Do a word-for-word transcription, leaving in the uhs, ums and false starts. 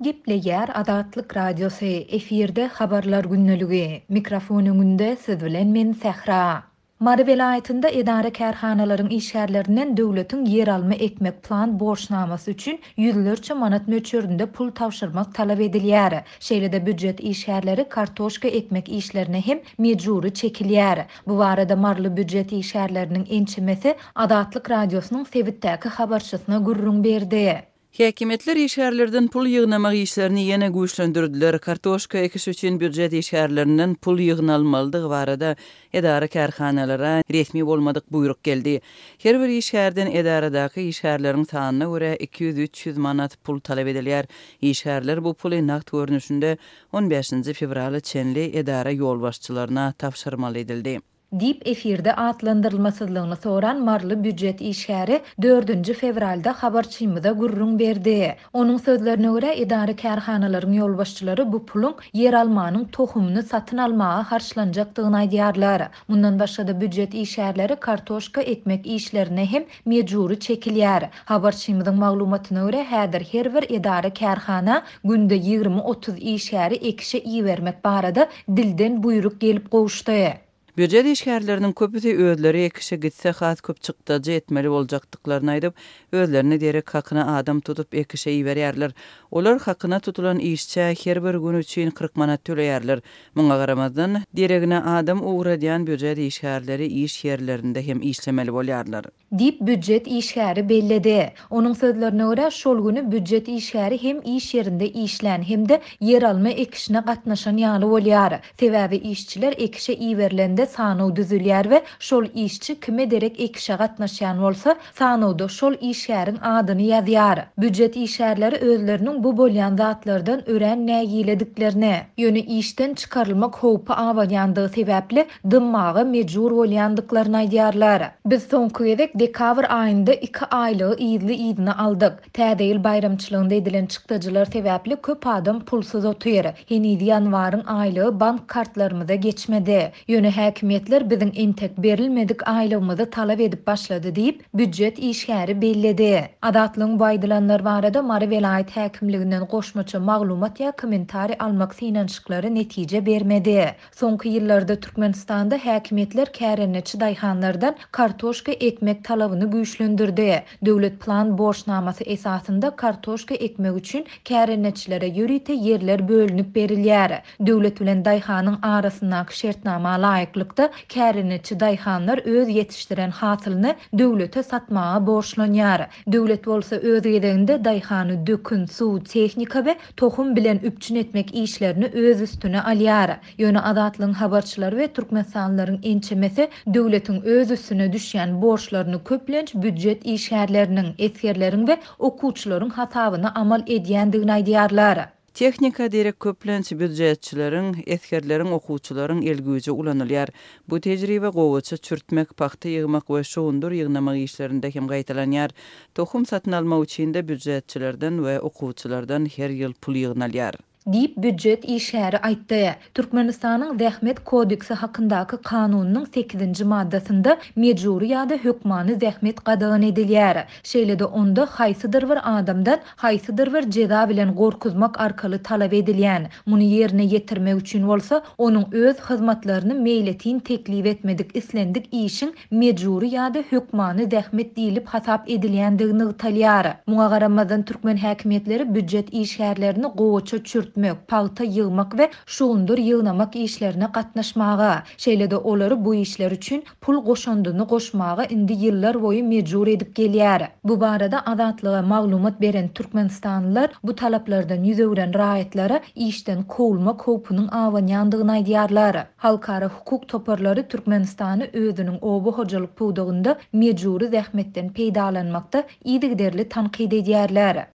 Gepleyer Adatlyk Radiosu efirde habarlar günneligi. Mikrofonunda siz bilen men Sehra. Mary welaýatynda edara kärhanalaryň işgärlerinden döwletiň yer alma ekmek plan borçnamasy üçin ýüzlerçe manat möçürinde pul tawşyrmak talap edilýär. Şeýle-de büdjet işgärleri kartoşka ekmek işlerine hem mejburi çekilýär. Bu barada marly büdjet işgärleriniň ençemesi Adatlyk Radiosynyň Sewitdäki habarçysyna gurrun berdi. Häkimetler işgärlerden pul ýygnamak işlerini ýene güýçlendirdiler. Kartoşka ekiş üçin büdjet işgärlerinden pul ýygnalmalydygy barada edara kärhanalara resmi bolmadyk buyruk geldi. Her bir işgärden edaradaky işgärleriň sanyna görä iki yüz üç yüz manat pul talap edilýär. Işgärler bu puly nakt görnüşinde on beşinji fevraly çenli edara ýolbaşçylaryna tapşyrmaly edildi. Dip efirde atlandyrylmasızlygyny soran marly büdjet işgäri dördünji fevralda habarçymyza gurrun berdi. Onuň sözlerine görä edara kärhanalaryň ýolbaşçylary bu pulun yer almanyň tohumyny satyn almaga harçlanjakdygyny aýdýarlar. Mundan başga büdjet işgärleri kartoşka ekmek işlerine hem mejburi çekilýär. Habarçymyzyň maglumatyna görä häzir her bir edara kärhana günde ýygrimi otuz işgäri ekişe iýermek barada dilden buyruk gelip gowuşdy. Büdjet işgärleriniň köpüsi özleri ekişe gitse has köp çykdyjy etmeli boljakdyklaryny aýdyp, özlerini derek hakyna adam tutup ekişe iýerýärler. Olar hakyna tutulan işçe her bir gün üçin kırk manat töleýärler. Muňa garamazdan deregine adam uğradyan büdjet işgärleri iş ýerlerinde hem işlemeli bolýarlar. Dip büdjet işgäri belledi. Onuň sözlerine görä şol güni büdjet işgäri hem iş ýerinde işlän hem de yer alma ekişine gatnaşan ýaly bolýar. Sebäbi işçiler ekişe iýerlende sanaw düzülýär we şol işçi kime derek ekişe gatnaşýan bolsa, sanawda şol işgäriň adyny ýazýar. Büdjet işgärleri özleriniň bu bolýan zatlardan ören näýilediklerini, ýöne işden çykarylmak howpy awalýandygy sebäpli dymmagy mejbur bolýandyklaryny aýdýarlar. Biz soňky gezek dekabr aýynda iki aýlygy ýyzly ýyzyny aldyk. Täze ýyl bayramçylygynda edilen çykdyjylar sebäpli köp adam pulsuz oturýar. Heni ýanwaryň aýlygy bank kartlarymyza geçmedi. Ýöne häkimetler biziň entek berilmedik aýlygymyzy talap edip başlady diýip büdjet işgäri belledi. Adatlyň baýdylanlar barada Mary welaýat häkimliginden goşmaça maglumat ýa kommentari almak synançyklary netije bermedi. Soňky ýyllarda Türkmenistanda häkimetler kärenetçi daýhanlardan kartoşka ekmek talabyny güýçlendirdi. Döwlet plan borçnamasy esasında kartoşka ekmek üçin kärenetçilere ýörite yerler bölünip berilýär. Döwlet bilen daýhanyň arasyndaky şertnama laýyklykda kärenetçi daýhanlar öz ýetişdiren hasylyny döwlete satmaga borçlanýar. Döwlet bolsa öz ýerinde daýhany dökün, suw, tehnika we tohum bilen üpçün etmek işlerini öz üstüne alýar. Ýöne adatlyň habarçylary we türkmenstanlaryň ençemesi döwletiň öz üstüne düşýän borçlaryny köplenç büdjet işgärleriniň, eskerleriň we okuwçylaryň hasabyna amal edýändigini aýdýarlar. Tehnika derek köplenç büdjetçileriň, eskerleriň, okuwçylaryň elgüje ulanylýar. Bu tejribe gowuça çürtmek, paxta ýygmak we şoğundur ýygnamak işlerinde hem gaýtalanýar. Tohum satyn almak üçin de büdjetçilerden we okuwçylardan her ýyl pul ýygnalýar. Dip büdjet işgäri aýtdy. Türkmenistanyň zähmet kodeksi hakyndaky kanunyň sekizinji maddasynda mejburi ýa-da hökmany zähmet gadagan edilýär. Şeýle-de onda haýsydyr bir adamdan haýsydyr bir jeza bilen gorkuzmak arkaly talap edilýän. Muny ýerine ýetirmek üçin bolsa, onuň öz hyzmatlaryny meýletin teklip etmedik islendik işiň mejburi ýa-da hökmany zähmet diýilip hasap edilýändigini ýytalýar. Muňa garamazdan türkmen häkimetleri büdjet işgärlerini gowuça çürt paýta ýygmak we şoğundur ýygnamak işlerine gatnaşmaga, şeýle-de olary bu işler üçin pul goşandyny goşmaga indi ýyllar boýu mejbur edip gelýär. Bu barada adatlyga maglumat beren türkmenistanlylar bu talaplardan ýüzegren raýatlara işden kowulmak howpunyň awanýandygyny aýdýarlar. Halkara hukuk toparlary Türkmenistany özüniň obu hojalyk puwdugynda mejburi zähmetden peýdalanmakda ýygyderli tanqid edýärler.